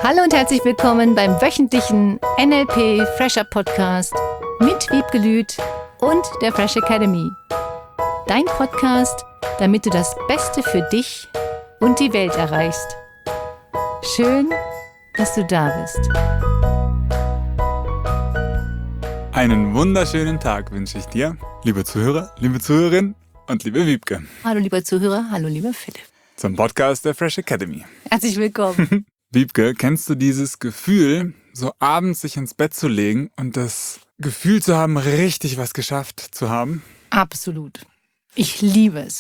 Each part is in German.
Hallo und herzlich willkommen beim wöchentlichen NLP Fresher Podcast mit Wiebke Lüth und der Fresh Academy. Dein Podcast, damit du das Beste für dich und die Welt erreichst. Schön, dass du da bist. Einen wunderschönen Tag wünsche ich dir, liebe Zuhörer, liebe Zuhörerin und liebe Wiebke. Hallo lieber Zuhörer, hallo lieber Philipp. Zum Podcast der Fresh Academy. Herzlich willkommen. Wiebke, kennst du dieses Gefühl, so abends sich ins Bett zu legen und das Gefühl zu haben, richtig was geschafft zu haben? Absolut. Ich liebe es.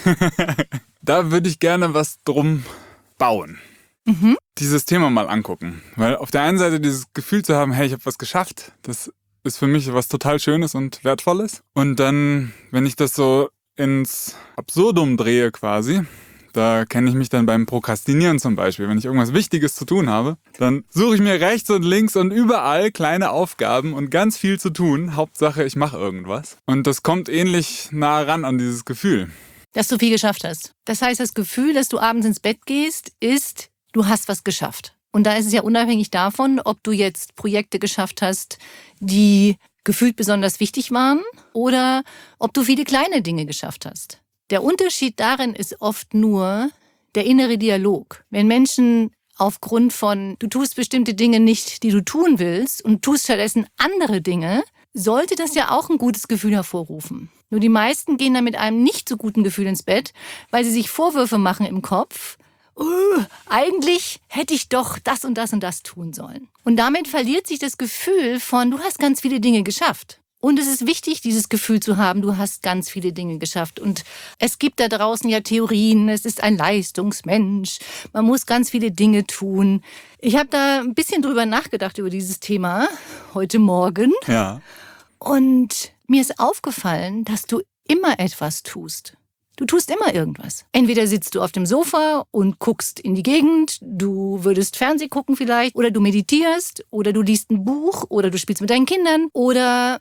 Da würde ich gerne was drum bauen. Dieses Thema mal angucken. Weil auf der einen Seite dieses Gefühl zu haben, hey, ich habe was geschafft, das ist für mich was total Schönes und Wertvolles. Und dann, wenn ich das so ins Absurdum drehe quasi, da kenne ich mich dann beim Prokrastinieren zum Beispiel. Wenn ich irgendwas Wichtiges zu tun habe, dann suche ich mir rechts und links und überall kleine Aufgaben und ganz viel zu tun. Hauptsache, ich mache irgendwas. Und das kommt ähnlich nah ran an dieses Gefühl. Dass du viel geschafft hast. Das heißt, das Gefühl, dass du abends ins Bett gehst, ist, du hast was geschafft. Und da ist es ja unabhängig davon, ob du jetzt Projekte geschafft hast, die gefühlt besonders wichtig waren oder ob du viele kleine Dinge geschafft hast. Der Unterschied darin ist oft nur der innere Dialog. Wenn Menschen aufgrund von, du tust bestimmte Dinge nicht, die du tun willst und tust stattdessen andere Dinge, sollte das ja auch ein gutes Gefühl hervorrufen. Nur die meisten gehen dann mit einem nicht so guten Gefühl ins Bett, weil sie sich Vorwürfe machen im Kopf. Eigentlich hätte ich doch das und das und das tun sollen. Und damit verliert sich das Gefühl von, du hast ganz viele Dinge geschafft. Und es ist wichtig, dieses Gefühl zu haben, du hast ganz viele Dinge geschafft. Und es gibt da draußen ja Theorien, es ist ein Leistungsmensch, man muss ganz viele Dinge tun. Ich habe da ein bisschen drüber nachgedacht über dieses Thema heute Morgen. Ja. Und mir ist aufgefallen, dass du immer etwas tust. Du tust immer irgendwas. Entweder sitzt du auf dem Sofa und guckst in die Gegend, du würdest Fernsehen gucken vielleicht, oder du meditierst, oder du liest ein Buch, oder du spielst mit deinen Kindern, oder.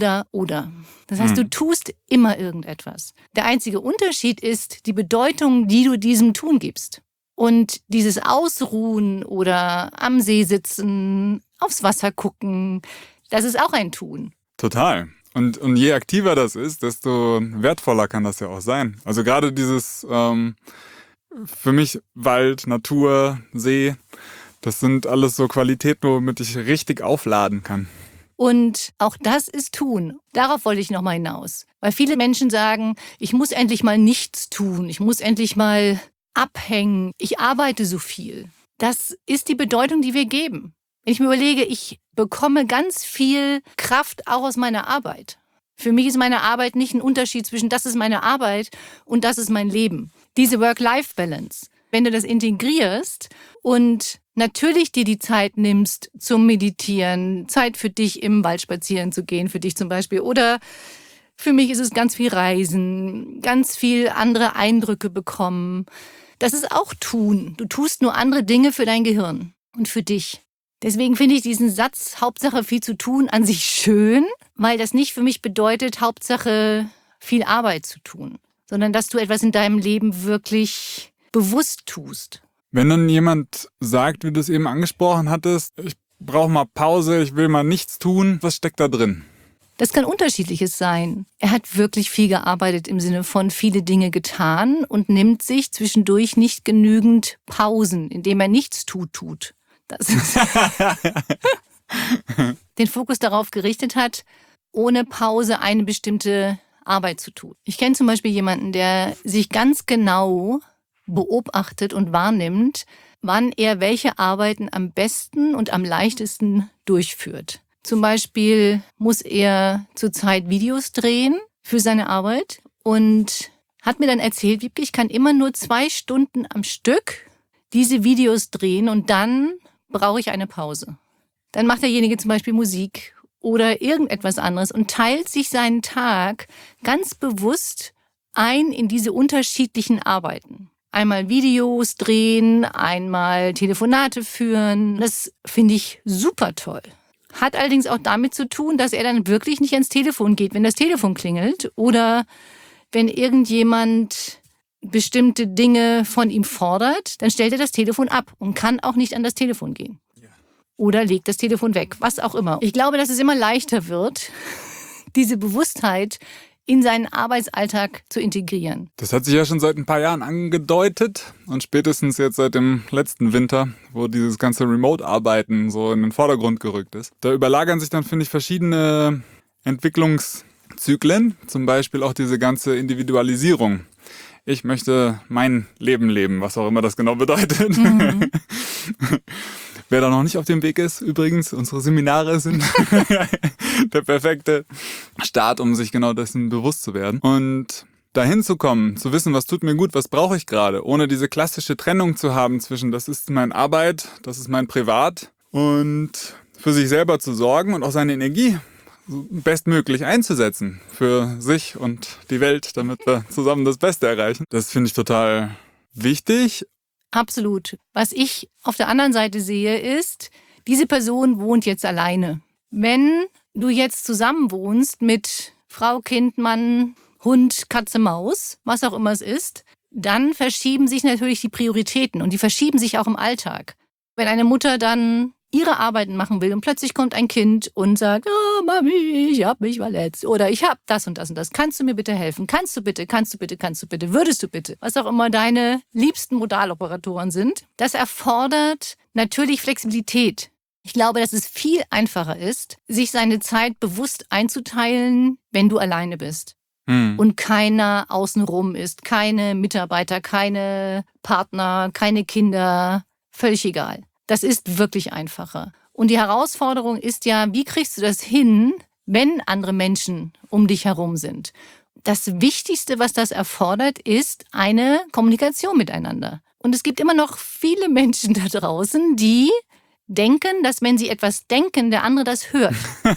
Das heißt, du tust immer irgendetwas. Der einzige Unterschied ist die Bedeutung, die du diesem Tun gibst. Und dieses Ausruhen oder am See sitzen, aufs Wasser gucken, das ist auch ein Tun. Total. Und je aktiver das ist, desto wertvoller kann das ja auch sein. Also gerade dieses, für mich Wald, Natur, See, das sind alles so Qualitäten, womit ich richtig aufladen kann. Und auch das ist Tun. Darauf wollte ich nochmal hinaus. Weil viele Menschen sagen, ich muss endlich mal nichts tun, ich muss endlich mal abhängen, ich arbeite so viel. Das ist die Bedeutung, die wir geben. Wenn ich mir überlege, ich bekomme ganz viel Kraft auch aus meiner Arbeit. Für mich ist meine Arbeit nicht ein Unterschied zwischen das ist meine Arbeit und das ist mein Leben. Diese Work-Life-Balance, wenn du das integrierst und natürlich dir die Zeit nimmst zum Meditieren, Zeit für dich im Wald spazieren zu gehen, für dich zum Beispiel. Oder für mich ist es ganz viel Reisen, ganz viel andere Eindrücke bekommen. Das ist auch Tun. Du tust nur andere Dinge für dein Gehirn und für dich. Deswegen finde ich diesen Satz, Hauptsache viel zu tun, an sich schön, weil das nicht für mich bedeutet, Hauptsache viel Arbeit zu tun, sondern dass du etwas in deinem Leben wirklich bewusst tust. Wenn dann jemand sagt, wie du es eben angesprochen hattest, ich brauche mal Pause, ich will mal nichts tun, was steckt da drin? Das kann Unterschiedliches sein. Er hat wirklich viel gearbeitet im Sinne von viele Dinge getan und nimmt sich zwischendurch nicht genügend Pausen, indem er nichts tut. Das ist den Fokus darauf gerichtet hat, ohne Pause eine bestimmte Arbeit zu tun. Ich kenne zum Beispiel jemanden, der sich ganz genau beobachtet und wahrnimmt, wann er welche Arbeiten am besten und am leichtesten durchführt. Zum Beispiel muss er zurzeit Videos drehen für seine Arbeit und hat mir dann erzählt, Wiebke, ich kann immer nur 2 Stunden am Stück diese Videos drehen und dann brauche ich eine Pause. Dann macht derjenige zum Beispiel Musik oder irgendetwas anderes und teilt sich seinen Tag ganz bewusst ein in diese unterschiedlichen Arbeiten. Einmal Videos drehen, einmal Telefonate führen. Das finde ich super toll. Hat allerdings auch damit zu tun, dass er dann wirklich nicht ans Telefon geht, wenn das Telefon klingelt oder wenn irgendjemand bestimmte Dinge von ihm fordert, dann stellt er das Telefon ab und kann auch nicht an das Telefon gehen. Ja. Oder legt das Telefon weg, was auch immer. Ich glaube, dass es immer leichter wird, diese Bewusstheit in seinen Arbeitsalltag zu integrieren. Das hat sich ja schon seit ein paar Jahren angedeutet und spätestens jetzt seit dem letzten Winter, wo dieses ganze Remote-Arbeiten so in den Vordergrund gerückt ist. Da überlagern sich dann, finde ich, verschiedene Entwicklungszyklen, zum Beispiel auch diese ganze Individualisierung. Ich möchte mein Leben leben, was auch immer das genau bedeutet. Mhm. Wer da noch nicht auf dem Weg ist, übrigens, unsere Seminare sind der perfekte Start, um sich genau dessen bewusst zu werden. Und dahin zu kommen, zu wissen, was tut mir gut, was brauche ich gerade, ohne diese klassische Trennung zu haben zwischen, das ist meine Arbeit, das ist mein Privat, und für sich selber zu sorgen und auch seine Energie bestmöglich einzusetzen für sich und die Welt, damit wir zusammen das Beste erreichen. Das finde ich total wichtig. Absolut. Was ich auf der anderen Seite sehe, ist, diese Person wohnt jetzt alleine. Wenn du jetzt zusammen wohnst mit Frau, Kind, Mann, Hund, Katze, Maus, was auch immer es ist, dann verschieben sich natürlich die Prioritäten und die verschieben sich auch im Alltag. Wenn eine Mutter dann ihre Arbeiten machen will und plötzlich kommt ein Kind und sagt, oh Mami, ich hab mich verletzt oder ich hab das und das und das, kannst du mir bitte helfen? Kannst du bitte, würdest du bitte? Was auch immer deine liebsten Modaloperatoren sind. Das erfordert natürlich Flexibilität. Ich glaube, dass es viel einfacher ist, sich seine Zeit bewusst einzuteilen, wenn du alleine bist. Und keiner außenrum ist, keine Mitarbeiter, keine Partner, keine Kinder, völlig egal. Das ist wirklich einfacher. Und die Herausforderung ist ja, wie kriegst du das hin, wenn andere Menschen um dich herum sind? Das Wichtigste, was das erfordert, ist eine Kommunikation miteinander. Und es gibt immer noch viele Menschen da draußen, die denken, dass wenn sie etwas denken, der andere das hört.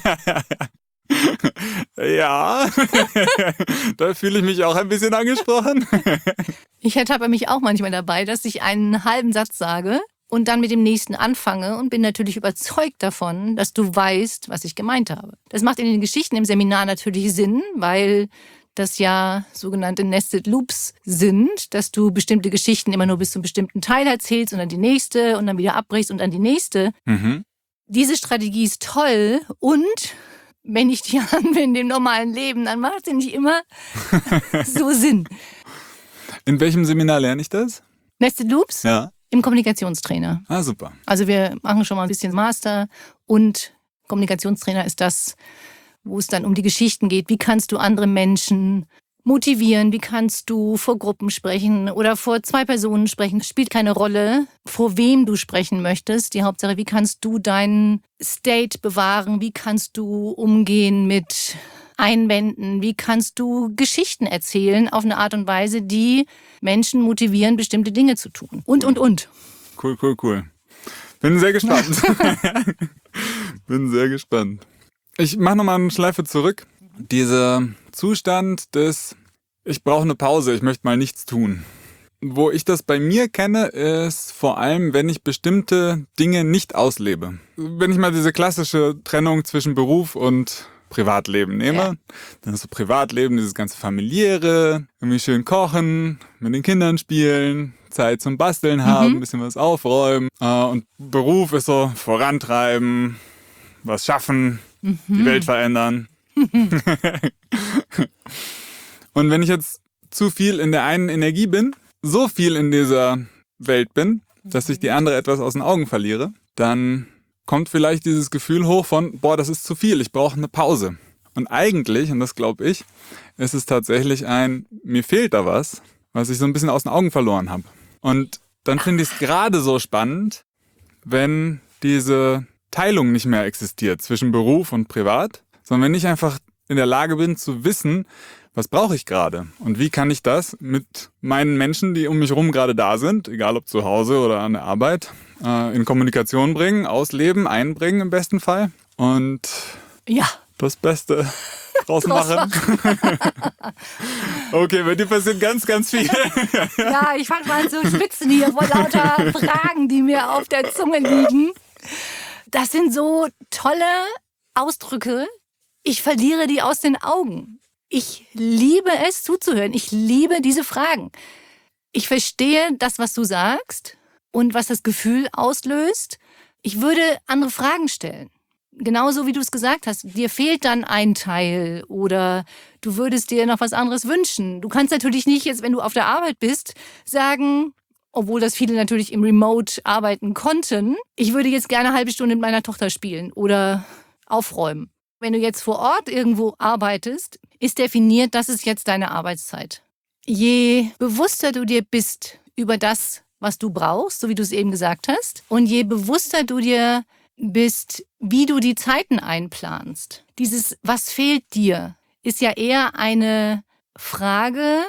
Ja, da fühle ich mich auch ein bisschen angesprochen. Ich ertappe mich auch manchmal dabei, dass ich einen halben Satz sage und dann mit dem nächsten anfange und bin natürlich überzeugt davon, dass du weißt, was ich gemeint habe. Das macht in den Geschichten im Seminar natürlich Sinn, weil das ja sogenannte Nested Loops sind, dass du bestimmte Geschichten immer nur bis zu einem bestimmten Teil erzählst und dann die nächste und dann wieder abbrichst und dann die nächste. Mhm. Diese Strategie ist toll und wenn ich die anwende im normalen Leben, dann macht sie nicht immer so Sinn. In welchem Seminar lerne ich das? Nested Loops? Ja. Im Kommunikationstrainer. Ah, super. Also wir machen schon mal ein bisschen Master und Kommunikationstrainer ist das, wo es dann um die Geschichten geht. Wie kannst du andere Menschen motivieren? Wie kannst du vor Gruppen sprechen oder vor 2 Personen sprechen? Spielt keine Rolle, vor wem du sprechen möchtest. Die Hauptsache, wie kannst du deinen State bewahren? Wie kannst du umgehen mit Einwänden? Wie kannst du Geschichten erzählen auf eine Art und Weise, die Menschen motivieren, bestimmte Dinge zu tun? Und. Cool. Bin sehr gespannt. Ich mache nochmal eine Schleife zurück. Dieser Zustand des, ich brauche eine Pause, ich möchte mal nichts tun. Wo ich das bei mir kenne, ist vor allem, wenn ich bestimmte Dinge nicht auslebe. Wenn ich mal diese klassische Trennung zwischen Beruf und Privatleben nehme, dann ist so Privatleben, dieses ganze familiäre, irgendwie schön kochen, mit den Kindern spielen, Zeit zum Basteln haben, ein bisschen was aufräumen. Und Beruf ist so vorantreiben, was schaffen, die Welt verändern. Und wenn ich jetzt zu viel in der einen Energie bin, so viel in dieser Welt bin, dass ich die andere etwas aus den Augen verliere, dann kommt vielleicht dieses Gefühl hoch von, boah, das ist zu viel, ich brauche eine Pause. Und eigentlich, und das glaube ich, ist es tatsächlich mir fehlt da was ich so ein bisschen aus den Augen verloren habe. Und dann finde ich es gerade so spannend, wenn diese Teilung nicht mehr existiert zwischen Beruf und Privat, sondern wenn ich einfach in der Lage bin zu wissen, was brauche ich gerade und wie kann ich das mit meinen Menschen, die um mich herum gerade da sind, egal ob zu Hause oder an der Arbeit, in Kommunikation bringen, ausleben, einbringen im besten Fall und das Beste draus machen. Okay, bei dir passiert ganz, ganz viel. Ja, ich fange mal an zu schwitzen hier vor lauter Fragen, die mir auf der Zunge liegen. Das sind so tolle Ausdrücke. Ich verliere die aus den Augen. Ich liebe es zuzuhören. Ich liebe diese Fragen. Ich verstehe das, was du sagst und was das Gefühl auslöst. Ich würde andere Fragen stellen. Genauso wie du es gesagt hast, dir fehlt dann ein Teil oder du würdest dir noch was anderes wünschen. Du kannst natürlich nicht jetzt, wenn du auf der Arbeit bist, sagen, obwohl das viele natürlich im Remote arbeiten konnten, ich würde jetzt gerne eine halbe Stunde mit meiner Tochter spielen oder aufräumen. Wenn du jetzt vor Ort irgendwo arbeitest, ist definiert, das ist jetzt deine Arbeitszeit. Je bewusster du dir bist über das, was du brauchst, so wie du es eben gesagt hast, und je bewusster du dir bist, wie du die Zeiten einplanst. Dieses, was fehlt dir, ist ja eher eine Frage,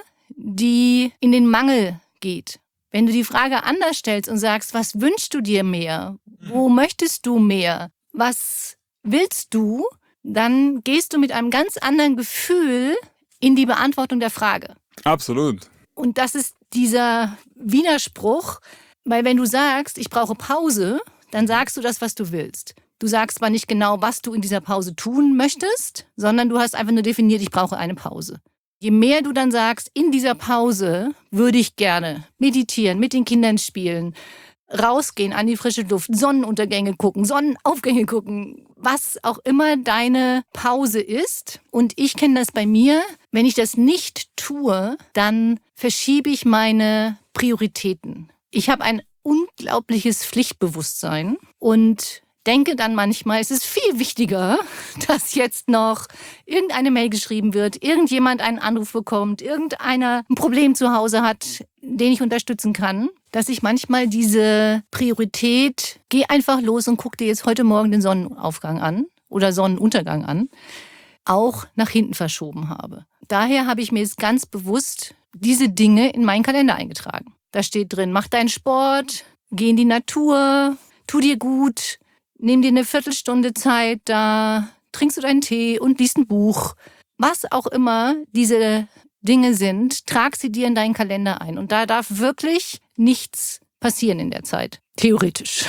die in den Mangel geht. Wenn du die Frage anders stellst und sagst, was wünschst du dir mehr? Wo möchtest du mehr? Was willst du? Dann gehst du mit einem ganz anderen Gefühl in die Beantwortung der Frage. Absolut. Und das ist dieser Widerspruch, weil wenn du sagst, ich brauche Pause, dann sagst du das, was du willst. Du sagst zwar nicht genau, was du in dieser Pause tun möchtest, sondern du hast einfach nur definiert, ich brauche eine Pause. Je mehr du dann sagst, in dieser Pause würde ich gerne meditieren, mit den Kindern spielen, rausgehen an die frische Luft, Sonnenuntergänge gucken, Sonnenaufgänge gucken, was auch immer deine Pause ist. Und ich kenne das bei mir, wenn ich das nicht tue, dann verschiebe ich meine Prioritäten. Ich habe ein unglaubliches Pflichtbewusstsein und denke dann manchmal, es ist viel wichtiger, dass jetzt noch irgendeine Mail geschrieben wird, irgendjemand einen Anruf bekommt, irgendeiner ein Problem zu Hause hat, den ich unterstützen kann, dass ich manchmal diese Priorität, geh einfach los und guck dir jetzt heute Morgen den Sonnenaufgang an oder Sonnenuntergang an, auch nach hinten verschoben habe. Daher habe ich mir jetzt ganz bewusst diese Dinge in meinen Kalender eingetragen. Da steht drin, mach deinen Sport, geh in die Natur, tu dir gut, nimm dir eine Viertelstunde Zeit, da trinkst du deinen Tee und liest ein Buch. Was auch immer diese Dinge sind, trag sie dir in deinen Kalender ein. Und da darf wirklich nichts passieren in der Zeit. Theoretisch.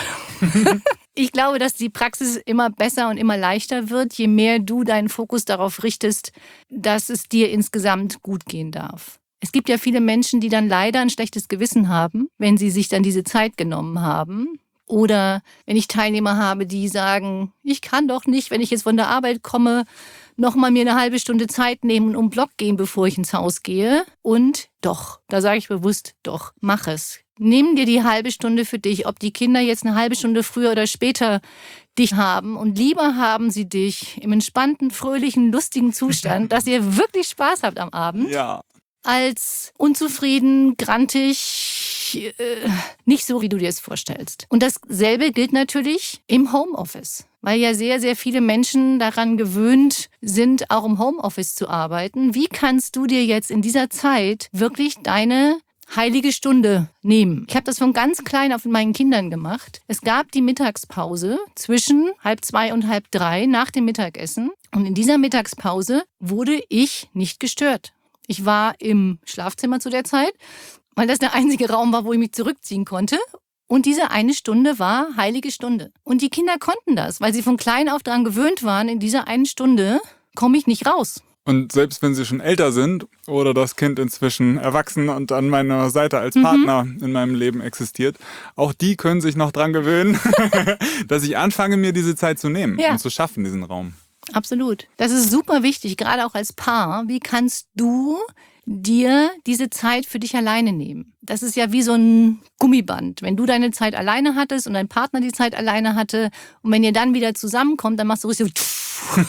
Ich glaube, dass die Praxis immer besser und immer leichter wird, je mehr du deinen Fokus darauf richtest, dass es dir insgesamt gut gehen darf. Es gibt ja viele Menschen, die dann leider ein schlechtes Gewissen haben, wenn sie sich dann diese Zeit genommen haben. Oder wenn ich Teilnehmer habe, die sagen, ich kann doch nicht, wenn ich jetzt von der Arbeit komme, nochmal mir eine halbe Stunde Zeit nehmen und um den Block gehen, bevor ich ins Haus gehe. Und doch, da sage ich bewusst, doch, mach es. Nimm dir die halbe Stunde für dich, ob die Kinder jetzt eine halbe Stunde früher oder später dich haben. Und lieber haben sie dich im entspannten, fröhlichen, lustigen Zustand, dass ihr wirklich Spaß habt am Abend. Ja. Als unzufrieden, grantig, nicht so, wie du dir es vorstellst. Und dasselbe gilt natürlich im Homeoffice, weil ja sehr, sehr viele Menschen daran gewöhnt sind, auch im Homeoffice zu arbeiten. Wie kannst du dir jetzt in dieser Zeit wirklich deine heilige Stunde nehmen? Ich habe das von ganz klein auf mit meinen Kindern gemacht. Es gab die Mittagspause zwischen 1:30 und 2:30 nach dem Mittagessen. Und in dieser Mittagspause wurde ich nicht gestört. Ich war im Schlafzimmer zu der Zeit, weil das der einzige Raum war, wo ich mich zurückziehen konnte. Und diese eine Stunde war heilige Stunde. Und die Kinder konnten das, weil sie von klein auf daran gewöhnt waren, in dieser einen Stunde komme ich nicht raus. Und selbst wenn sie schon älter sind oder das Kind inzwischen erwachsen und an meiner Seite als Partner in meinem Leben existiert, auch die können sich noch dran gewöhnen, dass ich anfange, mir diese Zeit zu nehmen und zu schaffen, diesen Raum. Absolut. Das ist super wichtig, gerade auch als Paar. Wie kannst du dir diese Zeit für dich alleine nehmen? Das ist ja wie so ein Gummiband. Wenn du deine Zeit alleine hattest und dein Partner die Zeit alleine hatte und wenn ihr dann wieder zusammenkommt, dann machst du richtig so.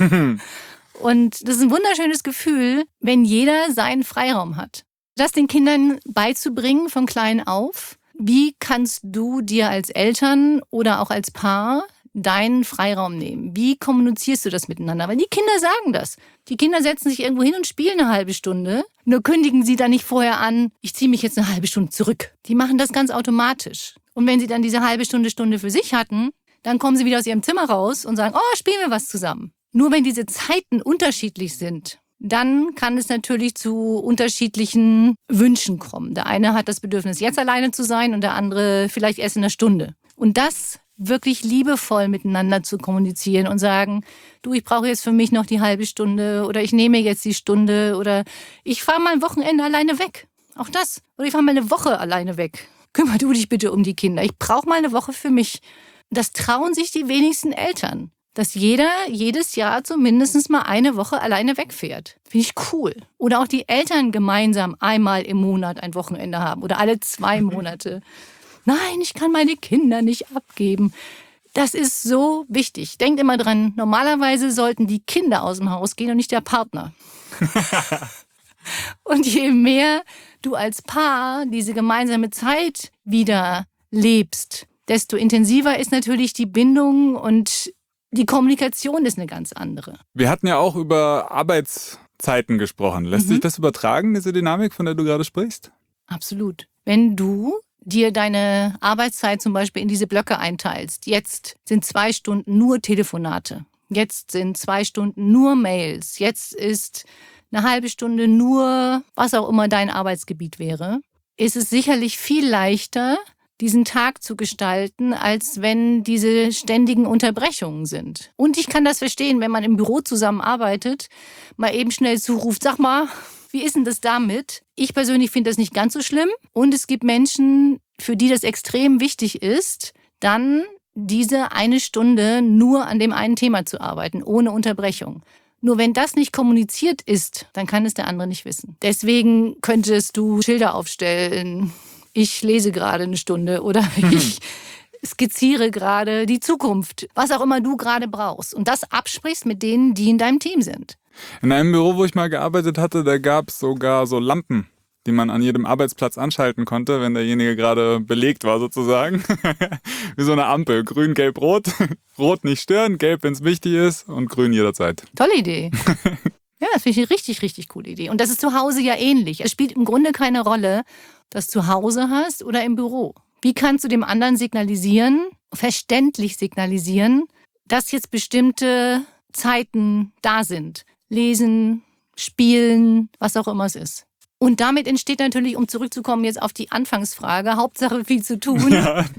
Und das ist ein wunderschönes Gefühl, wenn jeder seinen Freiraum hat. Das den Kindern beizubringen von klein auf. Wie kannst du dir als Eltern oder auch als Paar deinen Freiraum nehmen? Wie kommunizierst du das miteinander? Weil die Kinder sagen das. Die Kinder setzen sich irgendwo hin und spielen eine halbe Stunde. Nur kündigen sie dann nicht vorher an, ich ziehe mich jetzt eine halbe Stunde zurück. Die machen das ganz automatisch. Und wenn sie dann diese halbe Stunde für sich hatten, dann kommen sie wieder aus ihrem Zimmer raus und sagen, oh, spielen wir was zusammen. Nur wenn diese Zeiten unterschiedlich sind, dann kann es natürlich zu unterschiedlichen Wünschen kommen. Der eine hat das Bedürfnis, jetzt alleine zu sein und der andere vielleicht erst in einer Stunde. Und das wirklich liebevoll miteinander zu kommunizieren und sagen, du, ich brauche jetzt für mich noch die halbe Stunde oder ich nehme jetzt die Stunde oder ich fahre mal ein Wochenende alleine weg. Auch das. Oder ich fahre mal eine Woche alleine weg. Kümmer du dich bitte um die Kinder. Ich brauche mal eine Woche für mich. Das trauen sich die wenigsten Eltern. Dass jeder jedes Jahr zumindest mal eine Woche alleine wegfährt. Finde ich cool. Oder auch die Eltern gemeinsam einmal im Monat ein Wochenende haben. Oder alle 2 Monate. Nein, ich kann meine Kinder nicht abgeben. Das ist so wichtig. Denkt immer dran, normalerweise sollten die Kinder aus dem Haus gehen und nicht der Partner. Und je mehr du als Paar diese gemeinsame Zeit wieder lebst, desto intensiver ist natürlich die Bindung und die Kommunikation ist eine ganz andere. Wir hatten ja auch über Arbeitszeiten gesprochen. Lässt sich das übertragen, diese Dynamik, von der du gerade sprichst? Absolut. Wenn du dir deine Arbeitszeit zum Beispiel in diese Blöcke einteilst, jetzt sind 2 Stunden nur Telefonate, jetzt sind 2 Stunden nur Mails, jetzt ist eine halbe Stunde nur, was auch immer dein Arbeitsgebiet wäre, ist es sicherlich viel leichter, diesen Tag zu gestalten, als wenn diese ständigen Unterbrechungen sind. Und ich kann das verstehen, wenn man im Büro zusammenarbeitet, mal eben schnell zuruft, sag mal, wie ist denn das damit? Ich persönlich finde das nicht ganz so schlimm. Und es gibt Menschen, für die das extrem wichtig ist, dann diese 1 Stunde nur an dem einen Thema zu arbeiten, ohne Unterbrechung. Nur wenn das nicht kommuniziert ist, dann kann es der andere nicht wissen. Deswegen könntest du Schilder aufstellen, ich lese gerade 1 Stunde oder ich skizziere gerade die Zukunft, was auch immer du gerade brauchst. Und das absprichst mit denen, die in deinem Team sind. In einem Büro, wo ich mal gearbeitet hatte, da gab es sogar so Lampen, die man an jedem Arbeitsplatz anschalten konnte, wenn derjenige gerade belegt war sozusagen. Wie so eine Ampel. Grün, gelb, rot. Rot nicht stören, gelb, wenn es wichtig ist und grün jederzeit. Tolle Idee. Ja, das finde ich eine richtig, richtig coole Idee. Und das ist zu Hause ja ähnlich. Es spielt im Grunde keine Rolle, dass du zu Hause hast oder im Büro. Wie kannst du dem anderen signalisieren, verständlich signalisieren, dass jetzt bestimmte Zeiten da sind? Lesen, spielen, was auch immer es ist. Und damit entsteht natürlich, um zurückzukommen jetzt auf die Anfangsfrage, Hauptsache viel zu tun,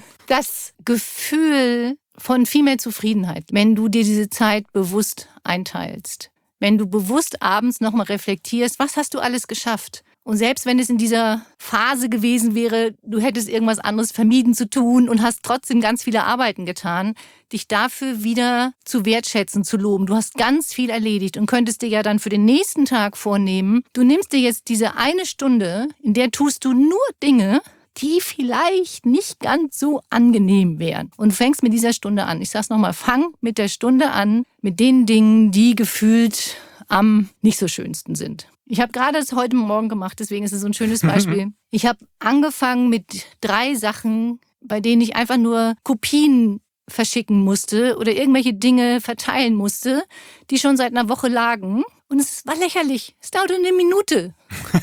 das Gefühl von viel mehr Zufriedenheit, wenn du dir diese Zeit bewusst einteilst. Wenn du bewusst abends nochmal reflektierst, was hast du alles geschafft? Und selbst wenn es in dieser Phase gewesen wäre, du hättest irgendwas anderes vermieden zu tun und hast trotzdem ganz viele Arbeiten getan, dich dafür wieder zu wertschätzen, zu loben. Du hast ganz viel erledigt und könntest dir ja dann für den nächsten Tag vornehmen, du nimmst dir jetzt diese 1 Stunde, in der tust du nur Dinge, die vielleicht nicht ganz so angenehm wären. Und du fängst mit dieser Stunde an. Ich sag's nochmal, fang mit der Stunde an, mit den Dingen, die gefühlt am nicht so schönsten sind. Ich habe gerade das heute Morgen gemacht, deswegen ist es so ein schönes Beispiel. Ich habe angefangen mit 3 Sachen, bei denen ich einfach nur Kopien verschicken musste oder irgendwelche Dinge verteilen musste, die schon seit einer Woche lagen. Und es war lächerlich. Es dauerte 1 Minute.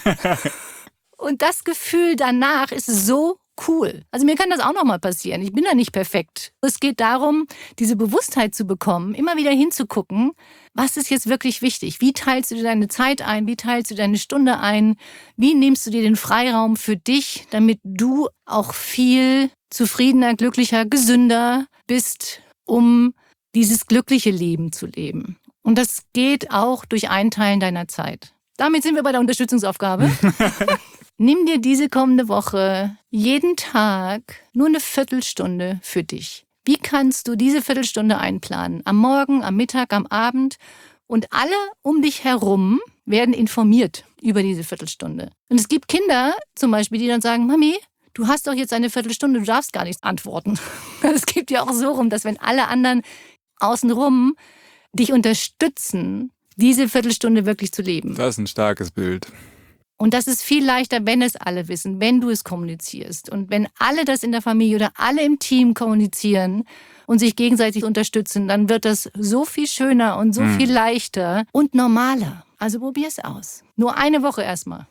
Und das Gefühl danach ist so cool. Also mir kann das auch noch mal passieren. Ich bin da nicht perfekt. Es geht darum, diese Bewusstheit zu bekommen, immer wieder hinzugucken, was ist jetzt wirklich wichtig? Wie teilst du dir deine Zeit ein? Wie teilst du deine Stunde ein? Wie nimmst du dir den Freiraum für dich, damit du auch viel zufriedener, glücklicher, gesünder bist, um dieses glückliche Leben zu leben? Und das geht auch durch Einteilen deiner Zeit. Damit sind wir bei der Unterstützungsaufgabe. Nimm dir diese kommende Woche jeden Tag nur eine Viertelstunde für dich. Wie kannst du diese Viertelstunde einplanen? Am Morgen, am Mittag, am Abend. Und alle um dich herum werden informiert über diese Viertelstunde. Und es gibt Kinder zum Beispiel, die dann sagen, Mami, du hast doch jetzt eine Viertelstunde, du darfst gar nicht antworten. Es geht ja auch so rum, dass wenn alle anderen außenrum dich unterstützen, diese Viertelstunde wirklich zu leben. Das ist ein starkes Bild. Und das ist viel leichter, wenn es alle wissen, wenn du es kommunizierst. Und wenn alle das in der Familie oder alle im Team kommunizieren und sich gegenseitig unterstützen, dann wird das so viel schöner und so viel leichter und normaler. Also probier es aus. Nur 1 Woche erstmal.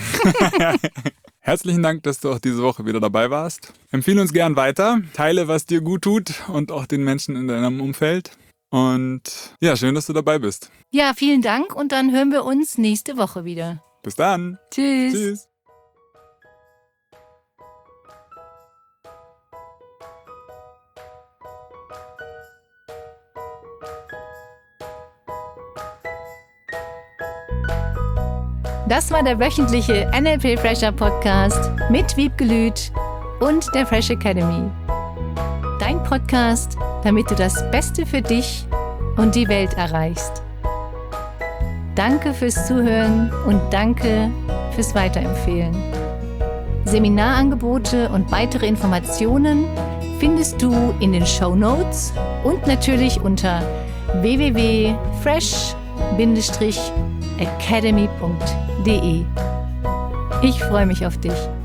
Herzlichen Dank, dass du auch diese Woche wieder dabei warst. Empfehle uns gern weiter. Teile, was dir gut tut und auch den Menschen in deinem Umfeld. Und ja, schön, dass du dabei bist. Ja, vielen Dank und dann hören wir uns nächste Woche wieder. Bis dann. Tschüss. Tschüss. Das war der wöchentliche NLP Fresher Podcast mit Wiebke Lüth und der Fresh Academy. Dein Podcast, damit du das Beste für dich und die Welt erreichst. Danke fürs Zuhören und danke fürs Weiterempfehlen. Seminarangebote und weitere Informationen findest du in den Shownotes und natürlich unter www.fresh-academy.de. Ich freue mich auf dich.